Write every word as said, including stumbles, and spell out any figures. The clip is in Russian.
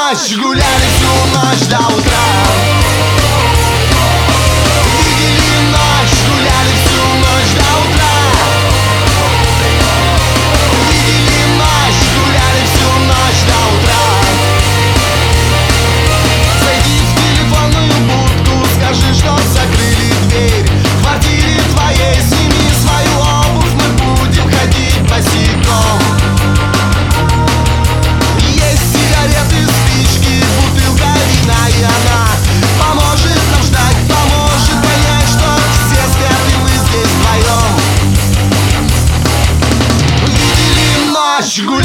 ночь, гуляли всю ночь до утра. Видели ночь, гуляли всю ночь до утра. Видели ночь, гуляли всю ночь до утра. Зайди в телефонную будку, скажи, что закрыли дверь. В квартире твоей сними свою обувь, мы будем ходить босиком. Есть сигареты, спички, бутылка вина, и она поможет нам ждать, поможет понять, что все спят и мы здесь вдвоем. Видели ночь, гуляли